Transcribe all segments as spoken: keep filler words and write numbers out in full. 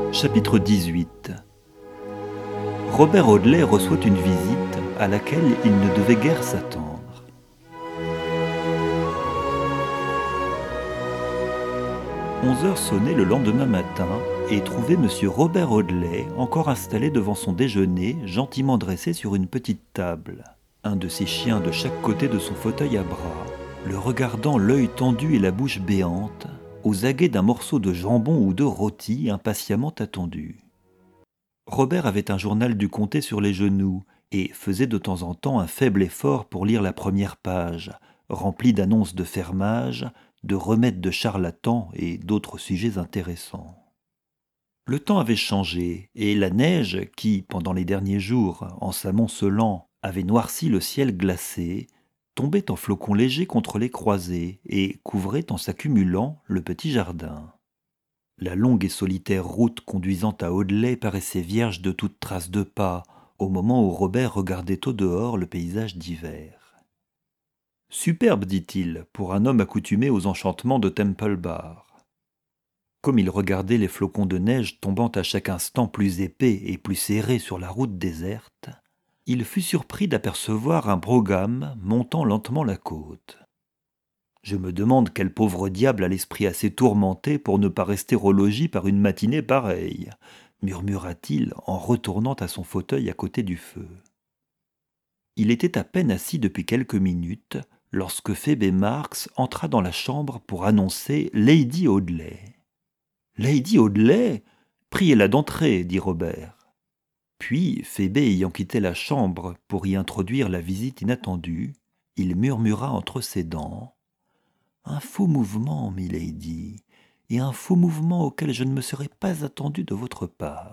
Chapitre dix-huit. Robert Audley reçoit une visite à laquelle il ne devait guère s'attendre. Onze heures sonnaient le lendemain matin et trouvaient M. Robert Audley encore installé devant son déjeuner, gentiment dressé sur une petite table, un de ses chiens de chaque côté de son fauteuil à bras, le regardant l'œil tendu et la bouche béante, aux aguets d'un morceau de jambon ou de rôti impatiemment attendu. Robert avait un journal du comté sur les genoux et faisait de temps en temps un faible effort pour lire la première page, remplie d'annonces de fermage, de remèdes de charlatans et d'autres sujets intéressants. Le temps avait changé et la neige qui, pendant les derniers jours, en s'amoncelant, avait noirci le ciel glacé, tombait en flocons légers contre les croisées et couvrait en s'accumulant le petit jardin. La longue et solitaire route conduisant à Audley paraissait vierge de toute trace de pas au moment où Robert regardait au dehors le paysage d'hiver. « Superbe, dit-il, pour un homme accoutumé aux enchantements de Temple Bar. » Comme il regardait les flocons de neige tombant à chaque instant plus épais et plus serrés sur la route déserte, il fut surpris d'apercevoir un brougham montant lentement la côte. « Je me demande quel pauvre diable a l'esprit assez tourmenté pour ne pas rester au logis par une matinée pareille, » murmura-t-il en retournant à son fauteuil à côté du feu. Il était à peine assis depuis quelques minutes lorsque Phoebe Marks entra dans la chambre pour annoncer Lady Audley. « Lady Audley ? Priez-la d'entrer, » dit Robert. Puis, Phoebe ayant quitté la chambre pour y introduire la visite inattendue, il murmura entre ses dents « Un faux mouvement, milady, et un faux mouvement auquel je ne me serais pas attendu de votre part. »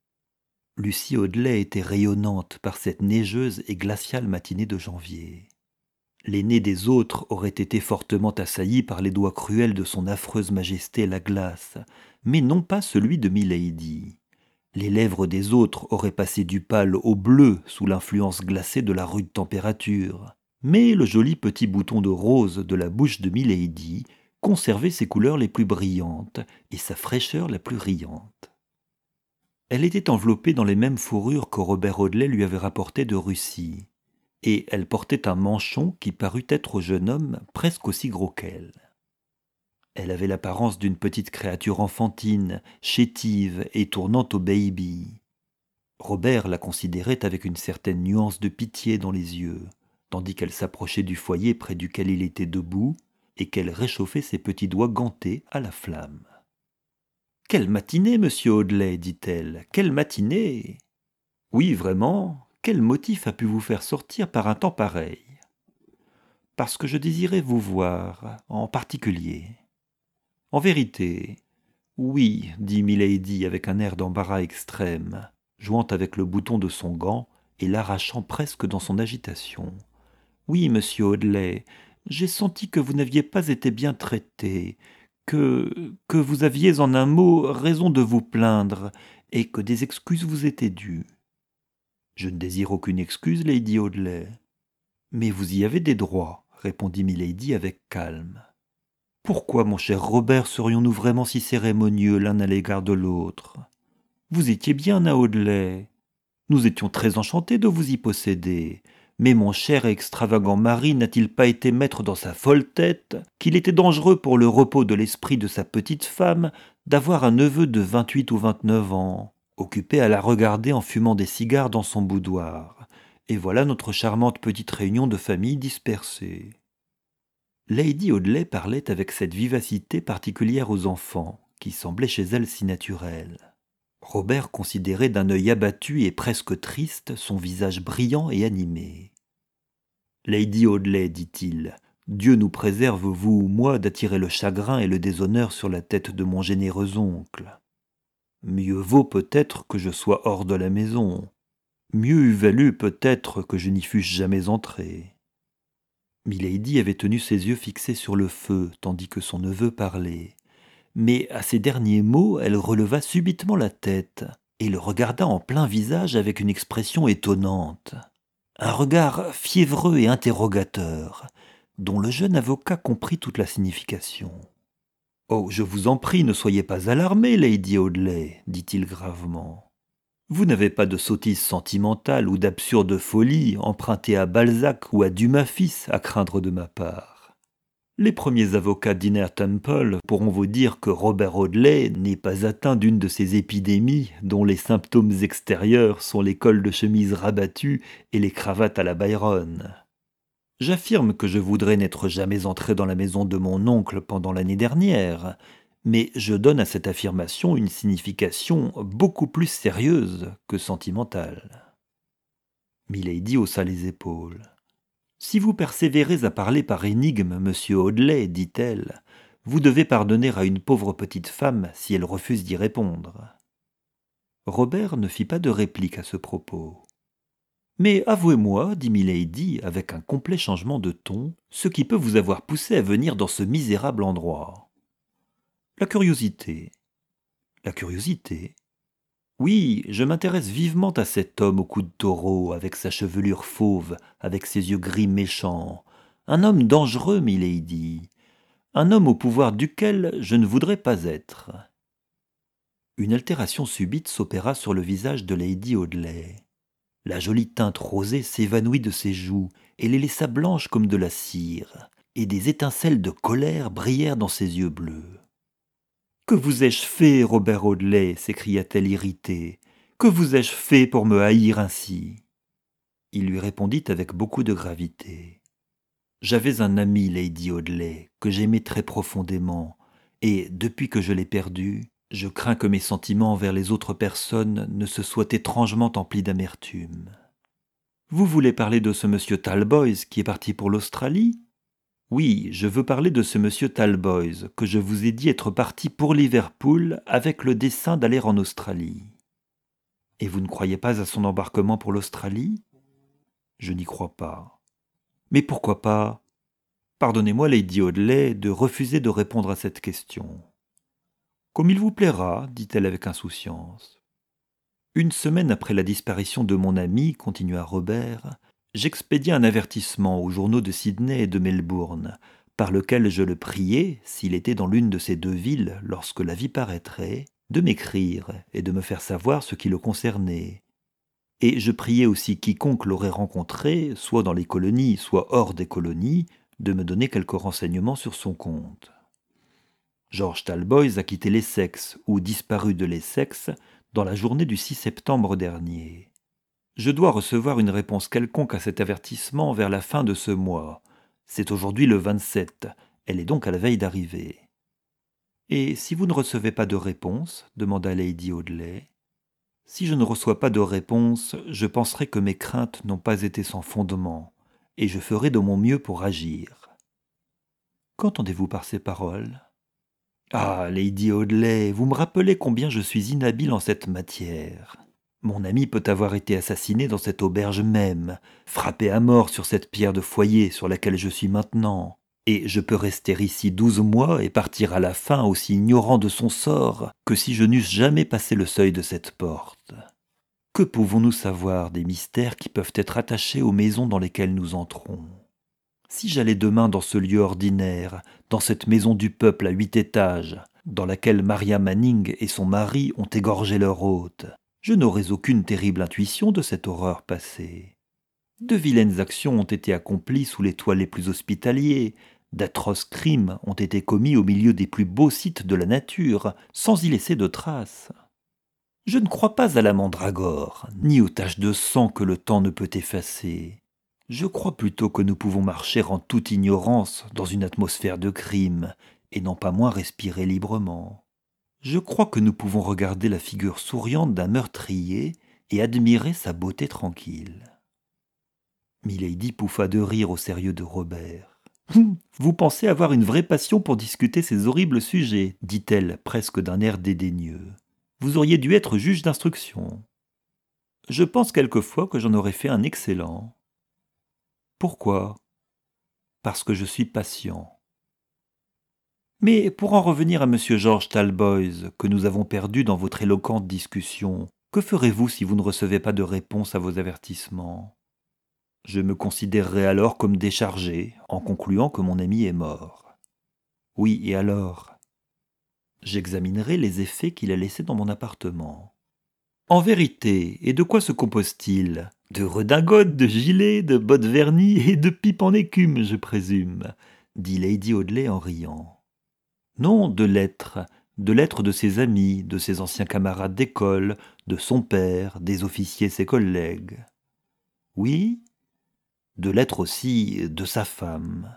Lucie Audley était rayonnante par cette neigeuse et glaciale matinée de janvier. L'aîné des autres aurait été fortement assailli par les doigts cruels de son affreuse majesté la glace, mais non pas celui de milady. Les lèvres des autres auraient passé du pâle au bleu sous l'influence glacée de la rude température, mais le joli petit bouton de rose de la bouche de milady conservait ses couleurs les plus brillantes et sa fraîcheur la plus riante. Elle était enveloppée dans les mêmes fourrures que Robert Audley lui avait rapportées de Russie, et elle portait un manchon qui parut être au jeune homme presque aussi gros qu'elle. Elle avait l'apparence d'une petite créature enfantine, chétive et tournant au baby. Robert la considérait avec une certaine nuance de pitié dans les yeux, tandis qu'elle s'approchait du foyer près duquel il était debout et qu'elle réchauffait ses petits doigts gantés à la flamme. « Quelle matinée, monsieur Audley, dit-elle, quelle matinée !»« Oui, vraiment, quel motif a pu vous faire sortir par un temps pareil ?»« Parce que je désirais vous voir, en particulier. » « En vérité, oui, dit milady avec un air d'embarras extrême, jouant avec le bouton de son gant et l'arrachant presque dans son agitation. Oui, monsieur Audley, j'ai senti que vous n'aviez pas été bien traité, que, que vous aviez en un mot raison de vous plaindre et que des excuses vous étaient dues. Je ne désire aucune excuse, Lady Audley. Mais vous y avez des droits, répondit milady avec calme. Pourquoi, mon cher Robert, serions-nous vraiment si cérémonieux l'un à l'égard de l'autre? Vous étiez bien à Audley. Nous étions très enchantés de vous y posséder. Mais mon cher et extravagant mari n'a-t-il pas été maître dans sa folle tête qu'il était dangereux pour le repos de l'esprit de sa petite femme d'avoir un neveu de vingt-huit ou vingt-neuf ans, occupé à la regarder en fumant des cigares dans son boudoir? Et voilà notre charmante petite réunion de famille dispersée. Lady Audley parlait avec cette vivacité particulière aux enfants, qui semblait chez elle si naturelle. Robert considérait d'un œil abattu et presque triste son visage brillant et animé. « Lady Audley, dit-il, Dieu nous préserve, vous ou moi, d'attirer le chagrin et le déshonneur sur la tête de mon généreux oncle. Mieux vaut peut-être que je sois hors de la maison. Mieux eût valu peut-être que je n'y fusse jamais entré. » Milady avait tenu ses yeux fixés sur le feu, tandis que son neveu parlait. Mais à ces derniers mots, elle releva subitement la tête et le regarda en plein visage avec une expression étonnante. Un regard fiévreux et interrogateur, dont le jeune avocat comprit toute la signification. Oh, je vous en prie, ne soyez pas alarmée, Lady Audley, dit-il gravement. Vous n'avez pas de sottise sentimentale ou d'absurde folie empruntée à Balzac ou à Dumas fils à craindre de ma part. Les premiers avocats d'Inner Temple pourront vous dire que Robert Audley n'est pas atteint d'une de ces épidémies dont les symptômes extérieurs sont les cols de chemise rabattus et les cravates à la Byron. J'affirme que je voudrais n'être jamais entré dans la maison de mon oncle pendant l'année dernière, mais je donne à cette affirmation une signification beaucoup plus sérieuse que sentimentale. Milady haussa les épaules. « Si vous persévérez à parler par énigme, monsieur Audley, dit-elle, vous devez pardonner à une pauvre petite femme si elle refuse d'y répondre. » Robert ne fit pas de réplique à ce propos. « Mais avouez-moi, dit Milady avec un complet changement de ton, ce qui peut vous avoir poussé à venir dans ce misérable endroit. » La curiosité. La curiosité. Oui, je m'intéresse vivement à cet homme au cou de taureau, avec sa chevelure fauve, avec ses yeux gris méchants. Un homme dangereux, milady. Un homme au pouvoir duquel je ne voudrais pas être. Une altération subite s'opéra sur le visage de Lady Audley. La jolie teinte rosée s'évanouit de ses joues et les laissa blanches comme de la cire, et des étincelles de colère brillèrent dans ses yeux bleus. « Que vous ai-je fait, Robert Audley » s'écria-t-elle irritée. « Que vous ai-je fait pour me haïr ainsi ?» Il lui répondit avec beaucoup de gravité. « J'avais un ami, Lady Audley, que j'aimais très profondément, et depuis que je l'ai perdu, je crains que mes sentiments envers les autres personnes ne se soient étrangement emplis d'amertume. Vous voulez parler de ce monsieur Talboys qui est parti pour l'Australie ? Oui, je veux parler de ce monsieur Talboys, que je vous ai dit être parti pour Liverpool avec le dessein d'aller en Australie. Et vous ne croyez pas à son embarquement pour l'Australie ? Je n'y crois pas. Mais pourquoi pas ? Pardonnez-moi, Lady Audley, de refuser de répondre à cette question. Comme il vous plaira, dit-elle avec insouciance. Une semaine après la disparition de mon ami, continua Robert, j'expédiai un avertissement aux journaux de Sydney et de Melbourne, par lequel je le priais, s'il était dans l'une de ces deux villes lorsque l'avis paraîtrait, de m'écrire et de me faire savoir ce qui le concernait. Et je priais aussi quiconque l'aurait rencontré, soit dans les colonies, soit hors des colonies, de me donner quelques renseignements sur son compte. George Talboys a quitté l'Essex ou disparu de l'Essex dans la journée du six septembre dernier. Je dois recevoir une réponse quelconque à cet avertissement vers la fin de ce mois. C'est aujourd'hui le vingt-sept, elle est donc à la veille d'arriver. Et si vous ne recevez pas de réponse, demanda Lady Audley. Si je ne reçois pas de réponse, je penserai que mes craintes n'ont pas été sans fondement, et je ferai de mon mieux pour agir. Qu'entendez-vous par ces paroles ? Ah, Lady Audley, vous me rappelez combien je suis inhabile en cette matière. Mon ami peut avoir été assassiné dans cette auberge même, frappé à mort sur cette pierre de foyer sur laquelle je suis maintenant, et je peux rester ici douze mois et partir à la fin aussi ignorant de son sort que si je n'eusse jamais passé le seuil de cette porte. Que pouvons-nous savoir des mystères qui peuvent être attachés aux maisons dans lesquelles nous entrons ? Si j'allais demain dans ce lieu ordinaire, dans cette maison du peuple à huit étages, dans laquelle Maria Manning et son mari ont égorgé leur hôte, je n'aurais aucune terrible intuition de cette horreur passée. De vilaines actions ont été accomplies sous les toits les plus hospitaliers, d'atroces crimes ont été commis au milieu des plus beaux sites de la nature, sans y laisser de traces. Je ne crois pas à la mandragore, ni aux taches de sang que le temps ne peut effacer. Je crois plutôt que nous pouvons marcher en toute ignorance dans une atmosphère de crime, et non pas moins respirer librement. Je crois que nous pouvons regarder la figure souriante d'un meurtrier et admirer sa beauté tranquille. Milady pouffa de rire au sérieux de Robert. « Vous pensez avoir une vraie passion pour discuter ces horribles sujets, dit-elle presque d'un air dédaigneux. Vous auriez dû être juge d'instruction. Je pense quelquefois que j'en aurais fait un excellent. Pourquoi ? Parce que je suis patient. Mais pour en revenir à monsieur George Talboys, que nous avons perdu dans votre éloquente discussion, que ferez-vous si vous ne recevez pas de réponse à vos avertissements ? Je me considérerai alors comme déchargé, en concluant que mon ami est mort. Oui, et alors ? J'examinerai les effets qu'il a laissés dans mon appartement. En vérité, et de quoi se compose-t-il ? De redingotes, de gilets, de bottes vernies et de pipes en écume, je présume, dit Lady Audley en riant. Non, de lettres, de lettres de ses amis, de ses anciens camarades d'école, de son père, des officiers ses collègues. Oui, de lettres aussi de sa femme.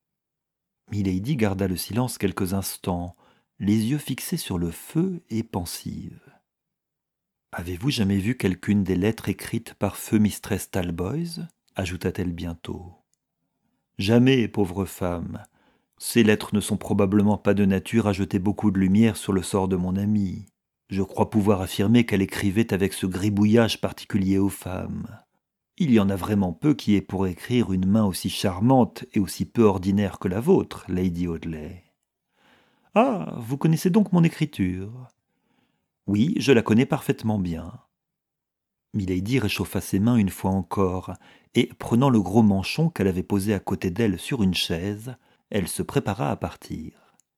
Milady garda le silence quelques instants, les yeux fixés sur le feu et pensive. « Avez-vous jamais vu quelqu'une des lettres écrites par feu mistress Talboys » ajouta-t-elle bientôt. « Jamais, pauvre femme. Ces lettres ne sont probablement pas de nature à jeter beaucoup de lumière sur le sort de mon amie. Je crois pouvoir affirmer qu'elle écrivait avec ce gribouillage particulier aux femmes. Il y en a vraiment peu qui aient pour écrire une main aussi charmante et aussi peu ordinaire que la vôtre, Lady Audley. »« Ah, vous connaissez donc mon écriture ?»« Oui, je la connais parfaitement bien. » Milady réchauffa ses mains une fois encore, et prenant le gros manchon qu'elle avait posé à côté d'elle sur une chaise, elle se prépara à partir.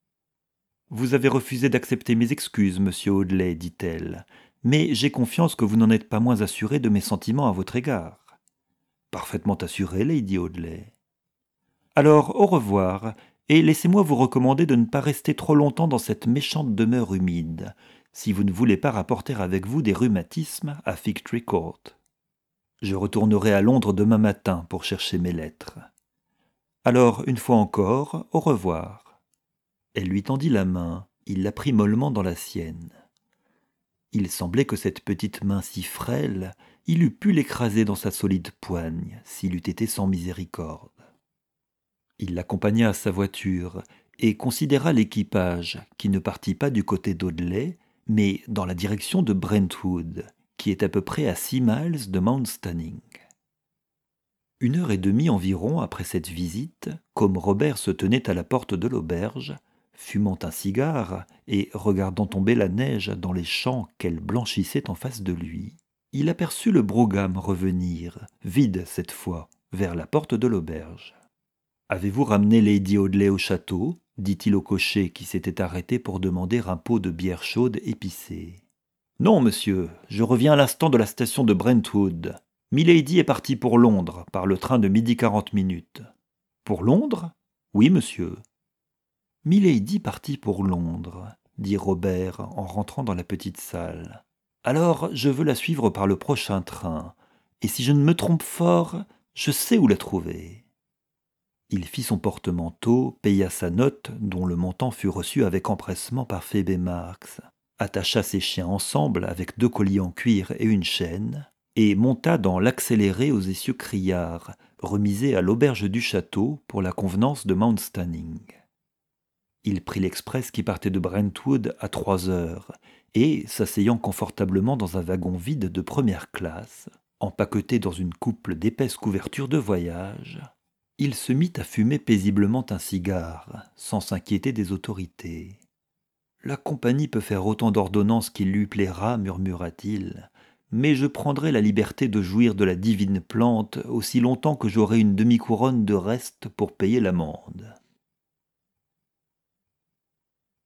« Vous avez refusé d'accepter mes excuses, monsieur Audley, dit-elle, mais j'ai confiance que vous n'en êtes pas moins assuré de mes sentiments à votre égard. »« Parfaitement assuré, Lady Audley. »« Alors, au revoir, et laissez-moi vous recommander de ne pas rester trop longtemps dans cette méchante demeure humide, si vous ne voulez pas rapporter avec vous des rhumatismes à Fig-Tree Court. Je retournerai à Londres demain matin pour chercher mes lettres. Alors, une fois encore, au revoir. » Elle lui tendit la main, il la prit mollement dans la sienne. Il semblait que cette petite main si frêle, il eût pu l'écraser dans sa solide poigne, s'il eût été sans miséricorde. Il l'accompagna à sa voiture et considéra l'équipage, qui ne partit pas du côté d'Audley, mais dans la direction de Brentwood, qui est à peu près à six miles de Mount Stanning. Une heure et demie environ après cette visite, comme Robert se tenait à la porte de l'auberge, fumant un cigare et regardant tomber la neige dans les champs qu'elle blanchissait en face de lui, il aperçut le brougham revenir, vide cette fois, vers la porte de l'auberge. « Avez-vous ramené Lady Audley au château ?» dit-il au cocher qui s'était arrêté pour demander un pot de bière chaude épicée. « Non, monsieur, je reviens à l'instant de la station de Brentwood. Milady est partie pour Londres par le train de midi quarante minutes. »« Pour Londres ? » ?»« Oui, monsieur. »« Milady partie pour Londres, » dit Robert en rentrant dans la petite salle. « Alors, je veux la suivre par le prochain train, et si je ne me trompe fort, je sais où la trouver. » Il fit son porte-manteau, paya sa note, dont le montant fut reçu avec empressement par Phoebe Marks, attacha ses chiens ensemble avec deux colliers en cuir et une chaîne, et monta dans l'accéléré aux essieux criards, remisé à l'auberge du château pour la convenance de Mount Stanning. Il prit l'express qui partait de Brentwood à trois heures, et, s'asseyant confortablement dans un wagon vide de première classe, empaqueté dans une couple d'épaisses couvertures de voyage, il se mit à fumer paisiblement un cigare, sans s'inquiéter des autorités. « La compagnie peut faire autant d'ordonnances qu'il lui plaira, murmura-t-il, mais je prendrai la liberté de jouir de la divine plante aussi longtemps que j'aurai une demi-couronne de reste pour payer l'amende. »